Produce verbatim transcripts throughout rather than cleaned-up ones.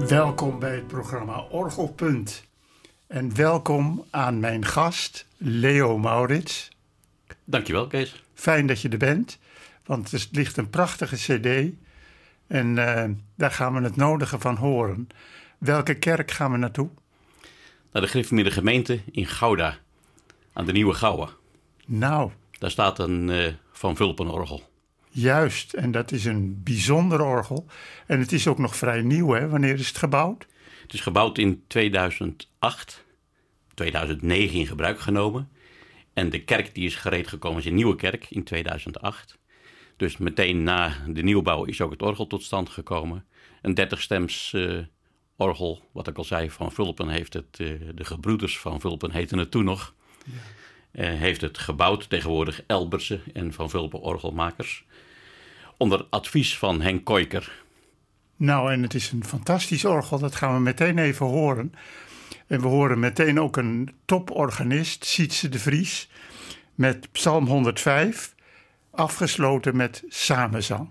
Welkom bij het programma Orgelpunt. En welkom aan mijn gast Leo Maurits. Dankjewel, Kees. Fijn dat je er bent, want er ligt een prachtige cd. En uh, daar gaan we het nodige van horen. Welke kerk gaan we naartoe? Naar de Gereformeerde Gemeente in Gouda, aan de Nieuwe Gouwe. Nou. Daar staat een uh, Van Vulpen orgel. Juist, en dat is een bijzonder orgel. En het is ook nog vrij nieuw, hè? Wanneer is het gebouwd? Het is gebouwd in tweeduizend acht, tweeduizend negen in gebruik genomen. En de kerk die is gereed gekomen is een nieuwe kerk in tweeduizend acht. Dus meteen na de nieuwbouw is ook het orgel tot stand gekomen. Een dertig-stems uh, orgel, wat ik al zei, Van Vulpen heeft het, uh, de gebroeders Van Vulpen heten het toen nog. Ja. Uh, heeft het gebouwd, tegenwoordig Elberse en Van Vulpen orgelmakers. Onder advies van Henk Koijker. Nou, en het is een fantastisch orgel, dat gaan we meteen even horen. En we horen meteen ook een toporganist, Sietse de Vries, met Psalm honderdvijf, afgesloten met samenzang.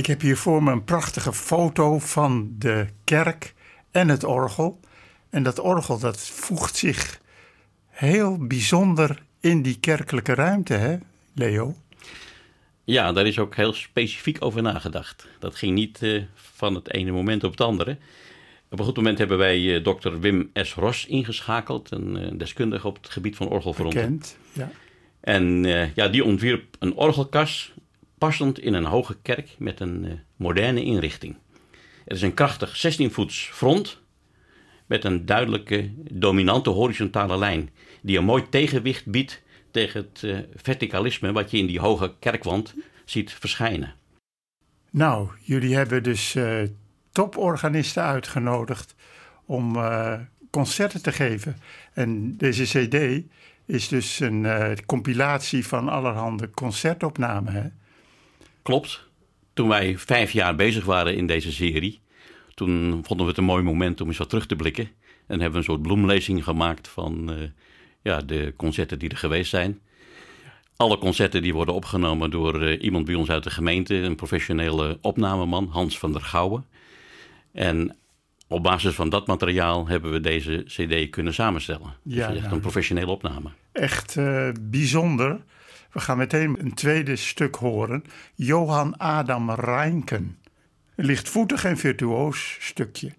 Ik heb hier voor me een prachtige foto van de kerk en het orgel. En dat orgel dat voegt zich heel bijzonder in die kerkelijke ruimte, hè, Leo? Ja, daar is ook heel specifiek over nagedacht. Dat ging niet uh, van het ene moment op het andere. Op een goed moment hebben wij uh, dokter Wim S. Ros ingeschakeld, een uh, deskundige op het gebied van orgelfronten. Bekend, ja. En uh, ja, die ontwierp een orgelkas passend in een hoge kerk met een uh, moderne inrichting. Het is een krachtig zestien voets front met een duidelijke dominante horizontale lijn die een mooi tegenwicht biedt tegen het uh, verticalisme wat je in die hoge kerkwand ziet verschijnen. Nou, jullie hebben dus uh, toporganisten uitgenodigd om uh, concerten te geven. En deze cd is dus een uh, compilatie van allerhande concertopnamen, hè? Klopt. Toen wij vijf jaar bezig waren in deze serie, toen vonden we het een mooi moment om eens wat terug te blikken. En hebben we een soort bloemlezing gemaakt van uh, ja, de concerten die er geweest zijn. Alle concerten die worden opgenomen door uh, iemand bij ons uit de gemeente, een professionele opnameman, Hans van der Gouwen. En op basis van dat materiaal hebben we deze cd kunnen samenstellen. Dus ja, echt nou, een professionele opname. Echt uh, bijzonder. We gaan meteen een tweede stuk horen. Johan Adam Reinken. Een lichtvoetig en virtuoos stukje.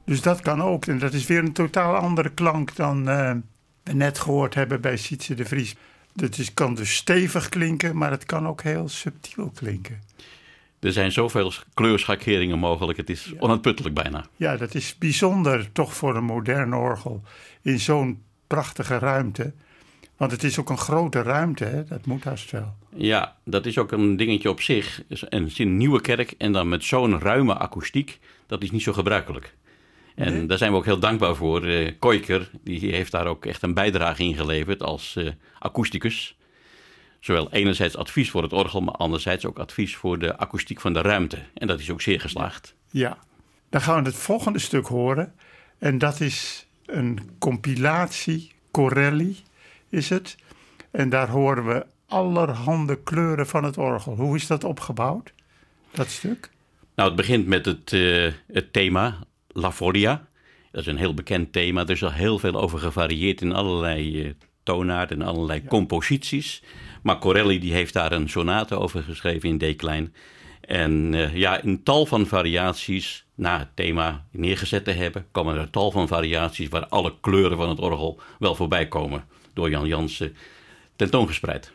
Dus dat kan ook. En dat is weer een totaal andere klank dan uh, we net gehoord hebben bij Sietse de Vries. Het is, kan dus stevig klinken, maar het kan ook heel subtiel klinken. Er zijn zoveel kleurschakeringen mogelijk, het is ja. onuitputtelijk bijna. Ja, dat is bijzonder toch voor een modern orgel in zo'n prachtige ruimte. Want het is ook een grote ruimte, hè? Dat moet haast wel. Ja, dat is ook een dingetje op zich. Een, een nieuwe kerk en dan met zo'n ruime akoestiek, dat is niet zo gebruikelijk. En nee? Daar zijn we ook heel dankbaar voor. Uh, Koijker, die heeft daar ook echt een bijdrage in geleverd als uh, akoesticus. Zowel enerzijds advies voor het orgel, maar anderzijds ook advies voor de akoestiek van de ruimte. En dat is ook zeer geslaagd. Ja, dan gaan we het volgende stuk horen. En dat is een compilatie, Corelli is het. En daar horen we allerhande kleuren van het orgel. Hoe is dat opgebouwd, dat stuk? Nou, het begint met het, uh, het thema La Folia. Dat is een heel bekend thema. Er is al heel veel over gevarieerd in allerlei uh, toonaarden en allerlei ja. composities. Maar Corelli die heeft daar een sonate over geschreven in D-klein. En uh, ja, in tal van variaties na het thema neergezet te hebben, komen er tal van variaties waar alle kleuren van het orgel wel voorbij komen. Door Jan Jansen tentoongespreid.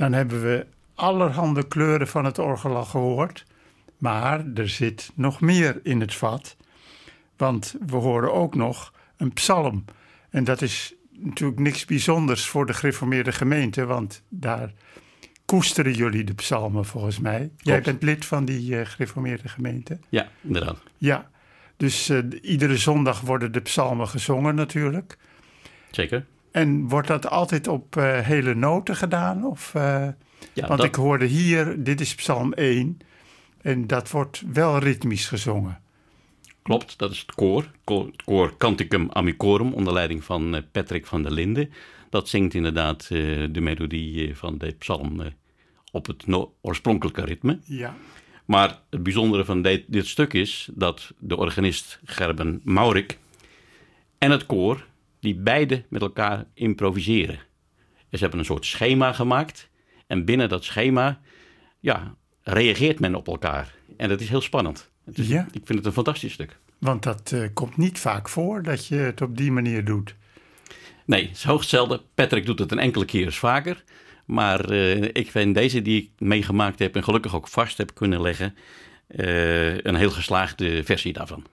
dan hebben we allerhande kleuren van het orgel al gehoord. Maar er zit nog meer in het vat. Want we horen ook nog een psalm. En dat is natuurlijk niks bijzonders voor de gereformeerde gemeente. Want daar koesteren jullie de psalmen volgens mij. Klopt. Jij bent lid van die uh, gereformeerde gemeente. Ja, inderdaad. Ja, dus uh, iedere zondag worden de psalmen gezongen natuurlijk. Zeker. En wordt dat altijd op uh, hele noten gedaan? Of, uh, ja, want dat... ik hoorde hier, dit is psalm één. En dat wordt wel ritmisch gezongen. Klopt, dat is het koor. Het koor Canticum Amicorum onder leiding van uh, Patrick van der Linden. Dat zingt inderdaad uh, de melodie uh, van de psalm uh, op het no- oorspronkelijke ritme. Ja. Maar het bijzondere van dit, dit stuk is dat de organist Gerben Maurik en het koor, die beide met elkaar improviseren. En ze hebben een soort schema gemaakt. En binnen dat schema, ja, reageert men op elkaar. En dat is heel spannend. Is, ja. Ik vind het een fantastisch stuk. Want dat uh, komt niet vaak voor dat je het op die manier doet. Nee, het is hoogst zelden. Patrick doet het een enkele keer eens vaker. Maar uh, ik vind deze die ik meegemaakt heb en gelukkig ook vast heb kunnen leggen, uh, een heel geslaagde versie daarvan.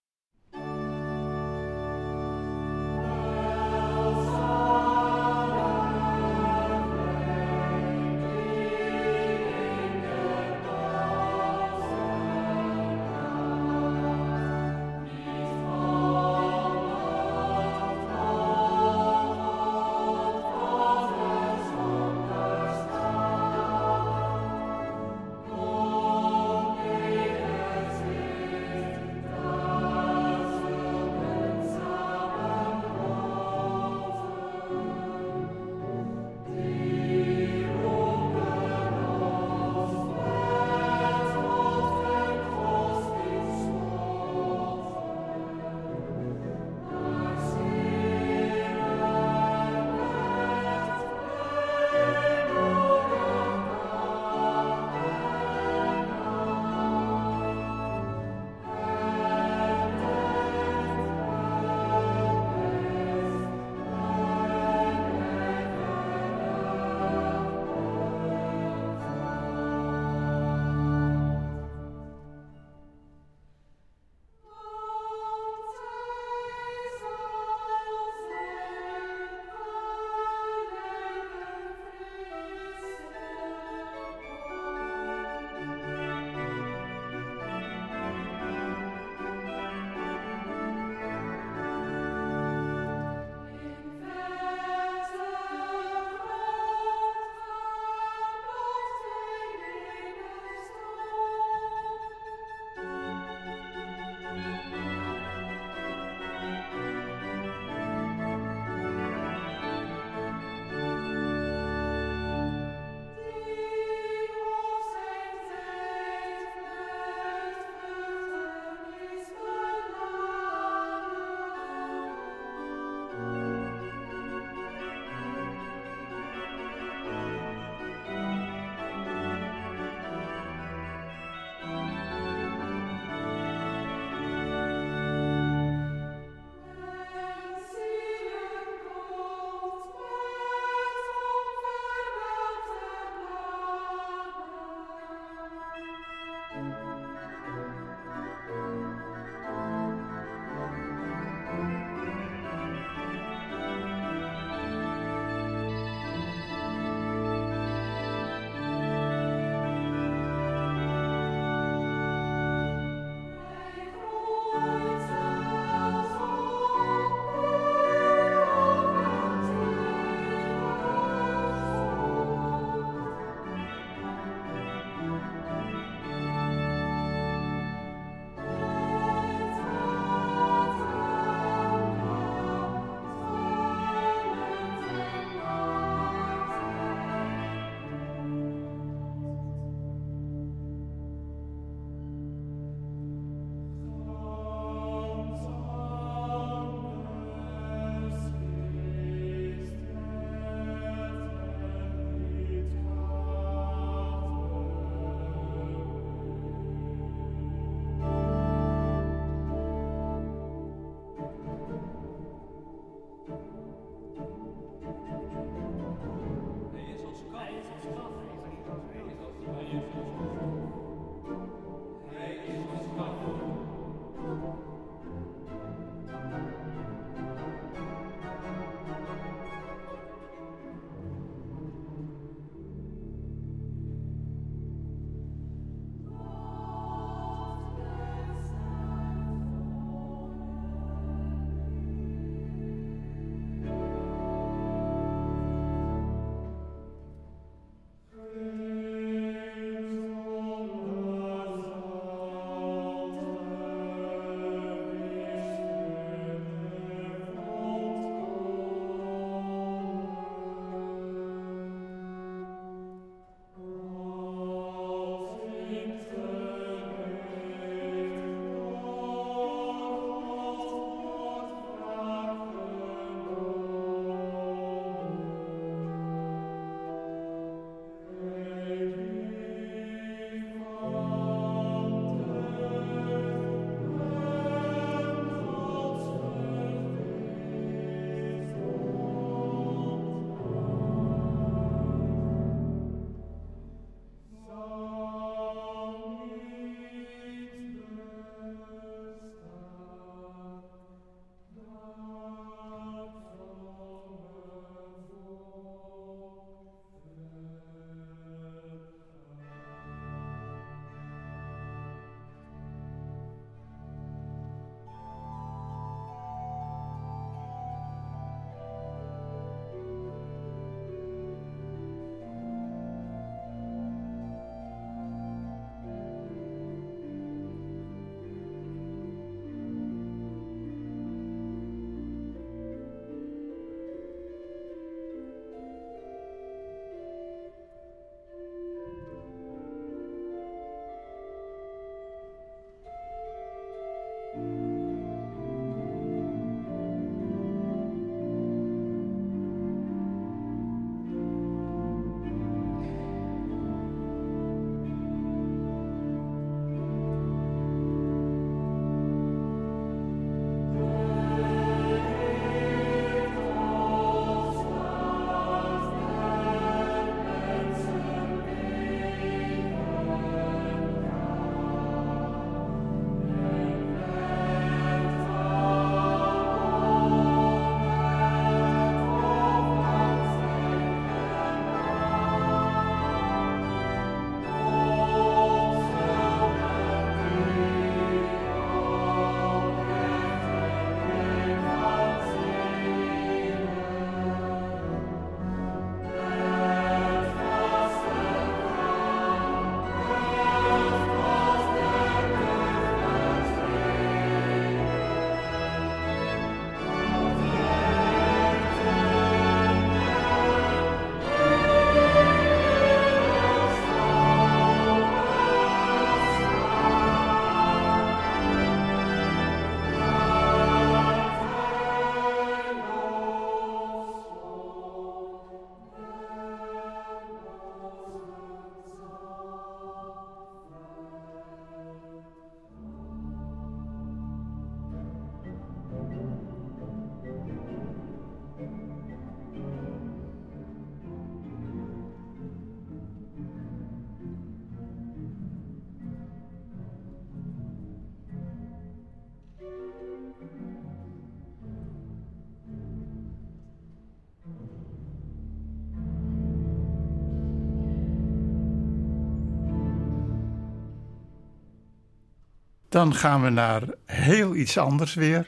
Dan gaan we naar heel iets anders weer.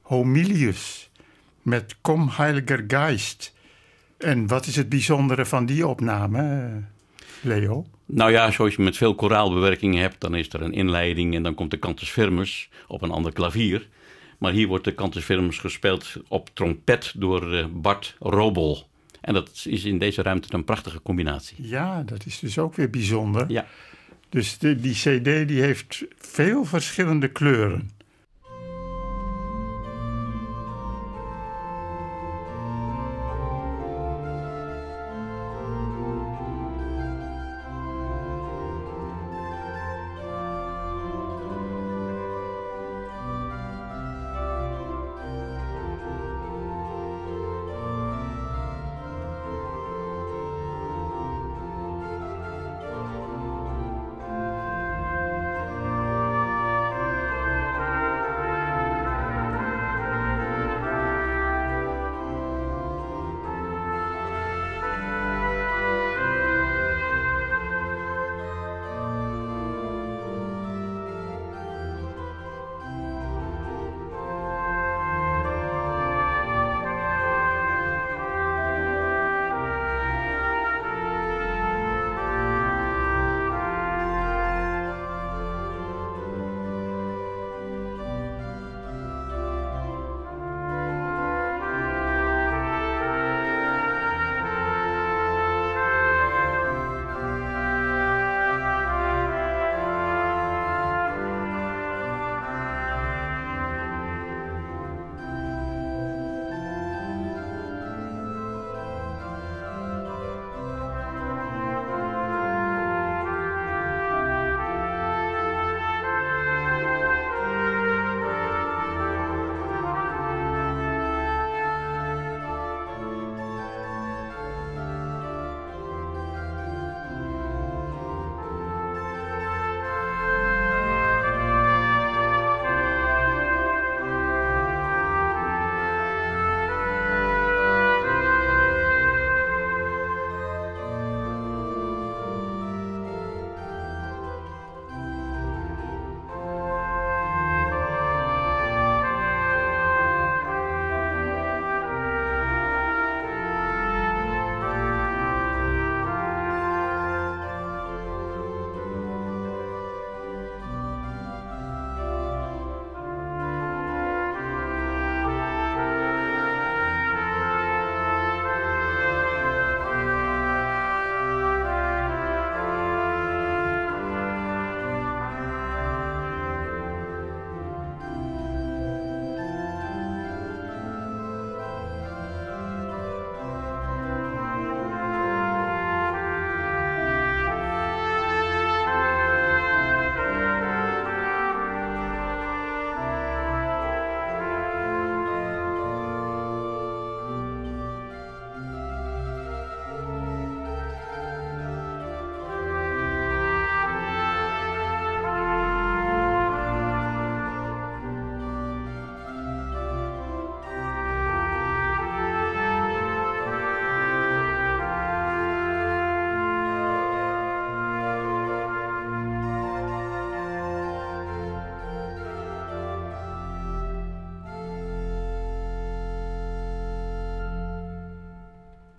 Homilius met Kom Heiliger Geist. En wat is het bijzondere van die opname, Leo? Nou ja, zoals je met veel koraalbewerkingen hebt, dan is er een inleiding en dan komt de cantus firmus op een ander klavier. Maar hier wordt de cantus firmus gespeeld op trompet door Bart Robol. En dat is in deze ruimte een prachtige combinatie. Ja, dat is dus ook weer bijzonder. Ja. Dus de, die cd die heeft veel verschillende kleuren.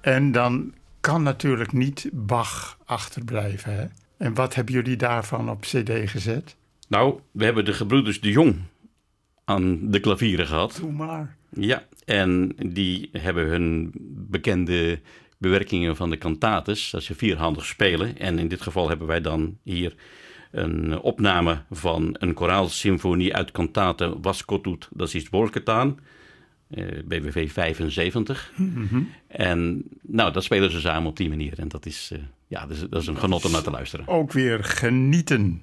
En dan kan natuurlijk niet Bach achterblijven. Hè? En wat hebben jullie daarvan op cd gezet? Nou, we hebben de gebroeders de Jong aan de klavieren gehad. Doe maar. Ja, en die hebben hun bekende bewerkingen van de cantates, dat ze vierhandig spelen. En in dit geval hebben wij dan hier een opname van een koraalsymfonie uit cantate Was Gott tut, das ist wohlgetan, B W V vijfenzeventig. Mm-hmm. En nou, dat spelen ze samen op die manier. En dat is, uh, ja, dat is, dat is een genot om naar te luisteren. Ook weer genieten.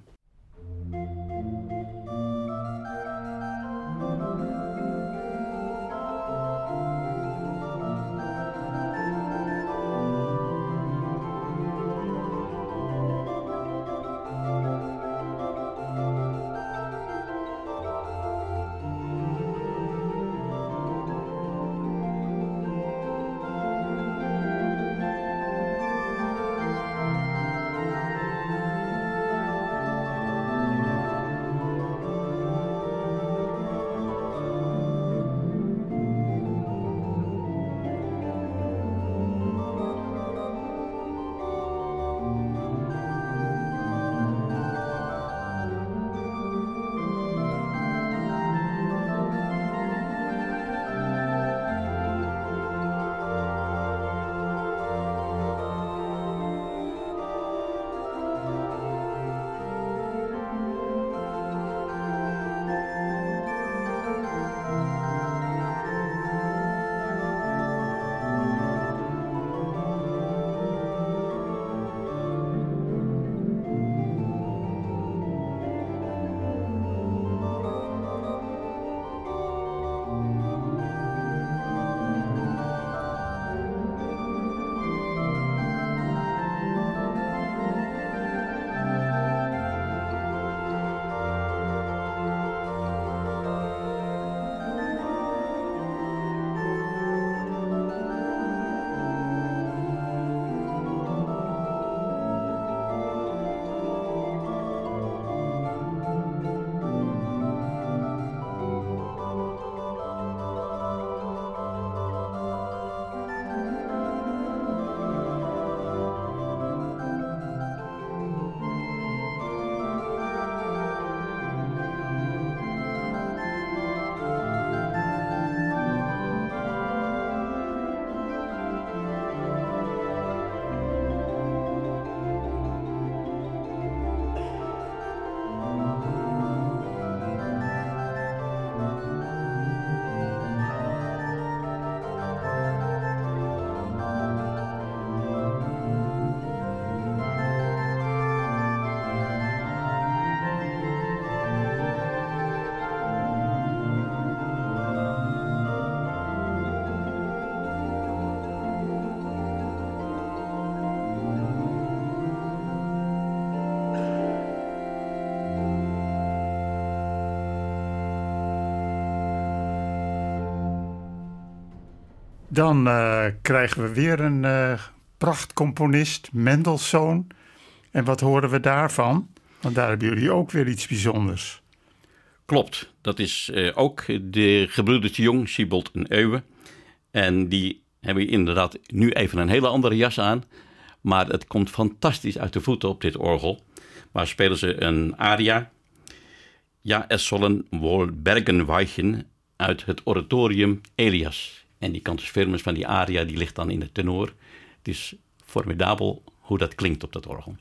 Dan uh, krijgen we weer een uh, prachtcomponist, Mendelssohn. En wat horen we daarvan? Want daar hebben jullie ook weer iets bijzonders. Klopt, dat is uh, ook de gebroeders de Jong, Siebold en Euwe. En die hebben inderdaad nu even een hele andere jas aan. Maar het komt fantastisch uit de voeten op dit orgel. Maar spelen ze een aria. Ja, es sollen wohl Bergen weichen uit het oratorium Elias. En die cantus firmus van die aria die ligt dan in de tenor. Het is formidabel hoe dat klinkt op dat orgel.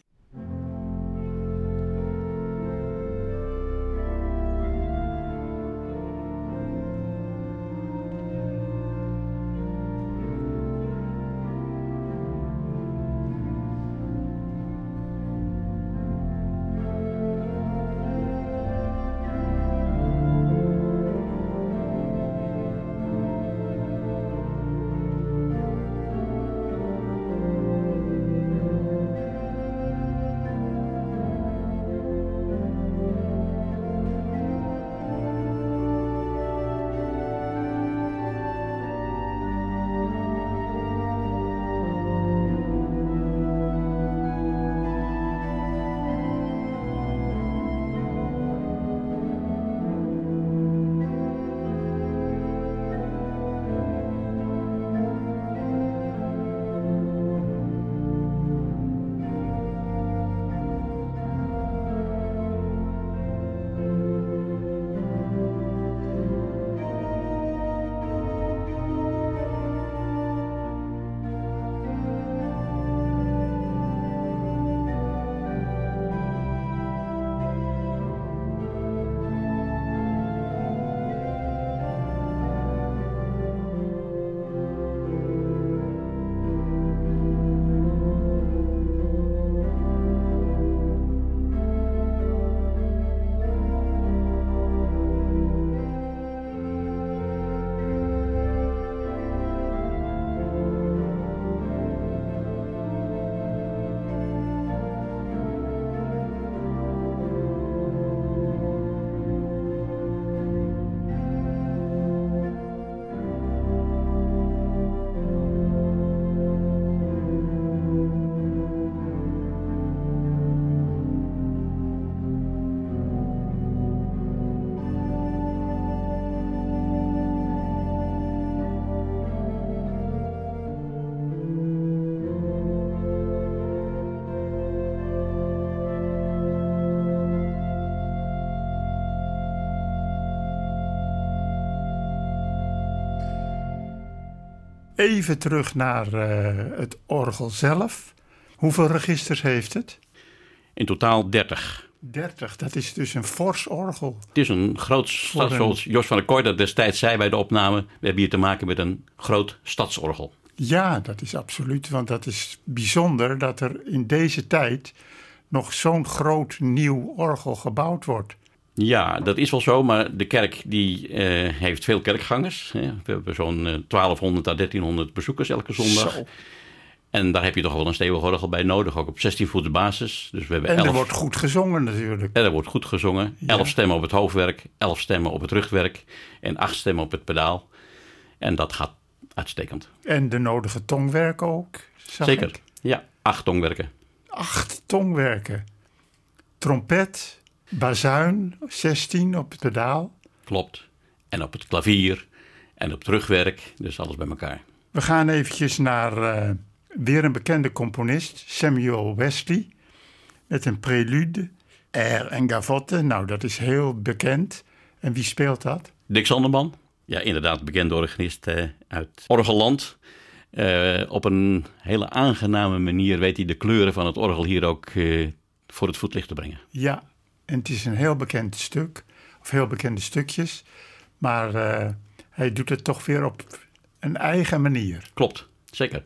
even terug naar uh, het orgel zelf. Hoeveel registers heeft het? In totaal dertig. dertig, dat is dus een fors orgel. Het is een groot stad, zoals Jos van der Kooi dat destijds zei bij de opname. We hebben hier te maken met een groot stadsorgel. Ja, dat is absoluut, want dat is bijzonder dat er in deze tijd nog zo'n groot nieuw orgel gebouwd wordt. Ja, dat is wel zo, maar de kerk die uh, heeft veel kerkgangers. Hè. We hebben zo'n uh, twaalfhonderd à dertienhonderd bezoekers elke zondag. Zo. En daar heb je toch wel een stevig orgel bij nodig, ook op zestien voets basis. Dus we hebben en er elf... wordt goed gezongen natuurlijk. En er wordt goed gezongen. Ja. Elf stemmen op het hoofdwerk, elf stemmen op het rugwerk en acht stemmen op het pedaal. En dat gaat uitstekend. En de nodige tongwerken ook, zag Zeker, ik. Ja, acht tongwerken. Acht tongwerken. Trompet, bazuin, zestien op het pedaal. Klopt. En op het klavier en op het rugwerk, dus alles bij elkaar. We gaan eventjes naar uh, weer een bekende componist, Samuel Wesley, met een prelude, air en gavotte. Nou, dat is heel bekend. En wie speelt dat? Dick Sanderman. Ja, inderdaad, bekende organist uh, uit Orgelland. Uh, op een hele aangename manier weet hij de kleuren van het orgel hier ook uh, voor het voetlicht te brengen. Ja, en het is een heel bekend stuk, of heel bekende stukjes. Maar uh, hij doet het toch weer op een eigen manier. Klopt, zeker.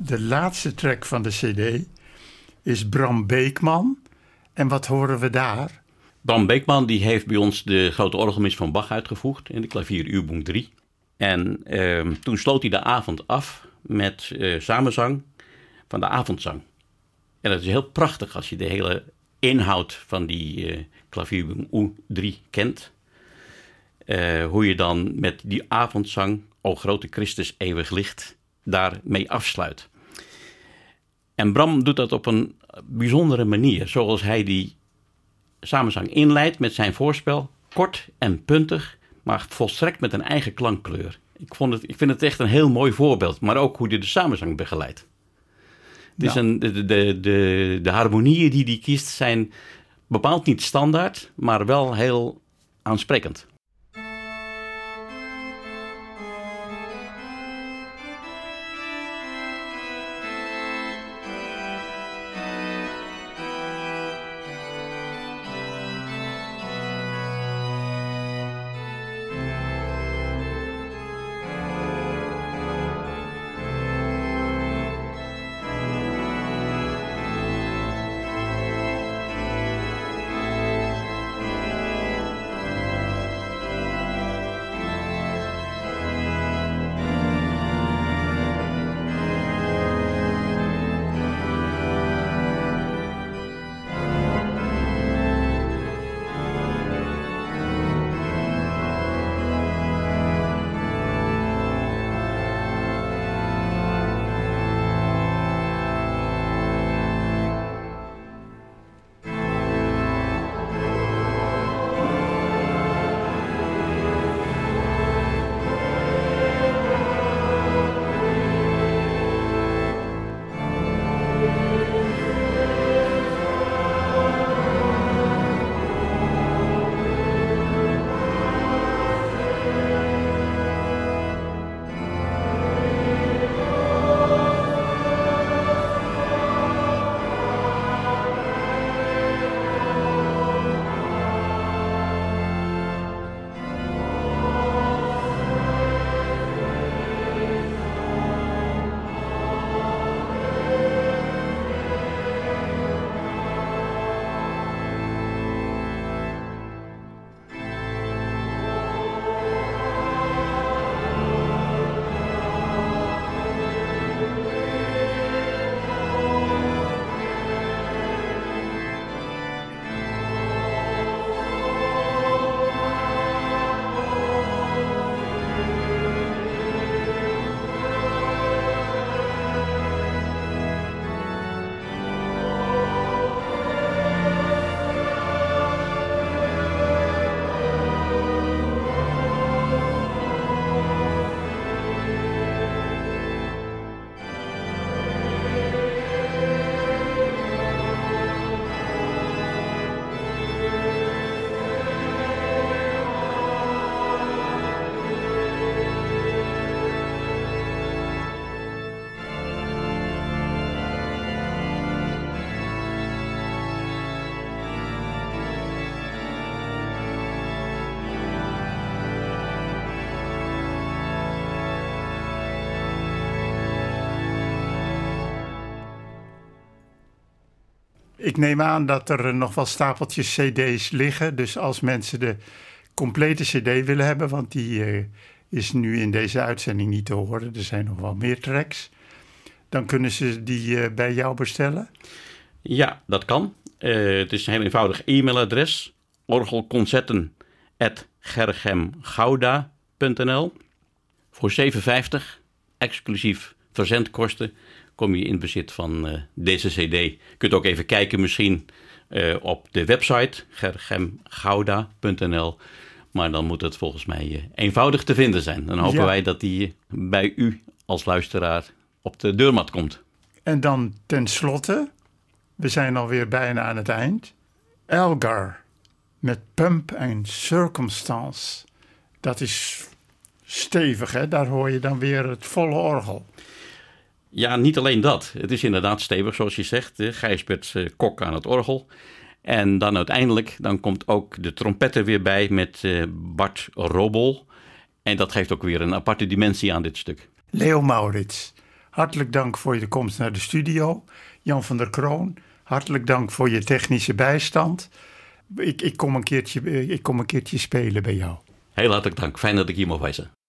De laatste track van de cd is Bram Beekman. En wat horen we daar? Bram Beekman die heeft bij ons de grote orgelmis van Bach uitgevoerd in de klavieruurboek drie. En uh, toen sloot hij de avond af met uh, samenzang van de avondzang. En dat is heel prachtig als je de hele inhoud van die uh, klavieruurboek drie kent. Uh, hoe je dan met die avondzang, O grote Christus eeuwig licht, daarmee afsluit. En Bram doet dat op een bijzondere manier, zoals hij die samenzang inleidt met zijn voorspel, kort en puntig, maar volstrekt met een eigen klankkleur. Ik, vond het, ik vind het echt een heel mooi voorbeeld, maar ook hoe hij de samenzang begeleidt. Dus ja. een, de, de, de, de harmonieën die hij kiest zijn bepaald niet standaard, maar wel heel aansprekend. Ik neem aan dat er nog wel stapeltjes cd's liggen. Dus als mensen de complete cd willen hebben, want die uh, is nu in deze uitzending niet te horen. Er zijn nog wel meer tracks. Dan kunnen ze die uh, bij jou bestellen? Ja, dat kan. Uh, het is een heel eenvoudig e-mailadres. orgelconcerten at gerchemgouda punt n l. Voor zeven vijftig, exclusief verzendkosten, kom je in bezit van uh, deze cd. Je kunt ook even kijken misschien uh, op de website gerchemgouda punt n l. Maar dan moet het volgens mij uh, eenvoudig te vinden zijn. Dan hopen ja. wij dat die bij u als luisteraar op de deurmat komt. En dan tenslotte, we zijn alweer bijna aan het eind. Elgar met Pomp and Circumstance. Dat is stevig, hè? Daar hoor je dan weer het volle orgel. Ja, niet alleen dat. Het is inderdaad stevig, zoals je zegt. Gijsbert uh, Kok aan het orgel. En dan uiteindelijk dan komt ook de trompet er weer bij met uh, Bart Robol. En dat geeft ook weer een aparte dimensie aan dit stuk. Leo Maurits, hartelijk dank voor je komst naar de studio. Jan van der Kroon, hartelijk dank voor je technische bijstand. Ik, ik, kom, een keertje, ik kom een keertje spelen bij jou. Heel hartelijk dank. Fijn dat ik hier mocht wezen.